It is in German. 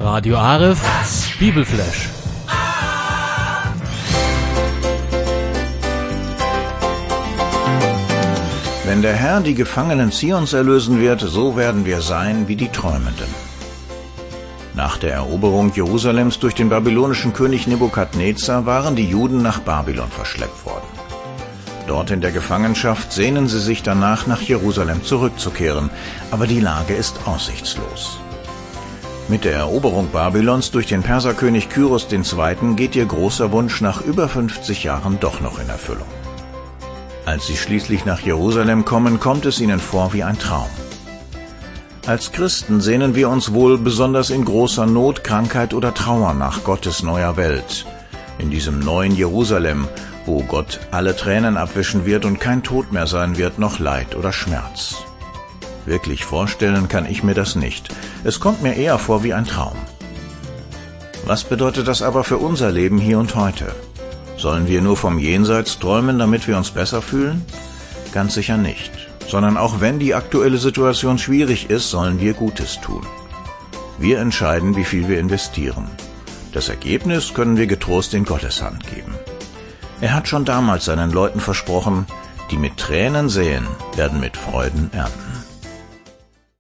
Radio Aref, Bibelflash. Wenn der Herr die Gefangenen Zions erlösen wird, so werden wir sein wie die Träumenden. Nach der Eroberung Jerusalems durch den babylonischen König Nebukadnezar waren die Juden nach Babylon verschleppt worden. Dort in der Gefangenschaft sehnen sie sich danach, nach Jerusalem zurückzukehren, aber die Lage ist aussichtslos. Mit der Eroberung Babylons durch den Perserkönig Kyros II. Geht ihr großer Wunsch nach über 50 Jahren doch noch in Erfüllung. Als sie schließlich nach Jerusalem kommen, kommt es ihnen vor wie ein Traum. Als Christen sehnen wir uns wohl besonders in großer Not, Krankheit oder Trauer nach Gottes neuer Welt, in diesem neuen Jerusalem, wo Gott alle Tränen abwischen wird und kein Tod mehr sein wird, noch Leid oder Schmerz. Wirklich vorstellen kann ich mir das nicht. Es kommt mir eher vor wie ein Traum. Was bedeutet das aber für unser Leben hier und heute? Sollen wir nur vom Jenseits träumen, damit wir uns besser fühlen? Ganz sicher nicht. Sondern auch wenn die aktuelle Situation schwierig ist, sollen wir Gutes tun. Wir entscheiden, wie viel wir investieren. Das Ergebnis können wir getrost in Gottes Hand geben. Er hat schon damals seinen Leuten versprochen, die mit Tränen säen, werden mit Freuden ernten.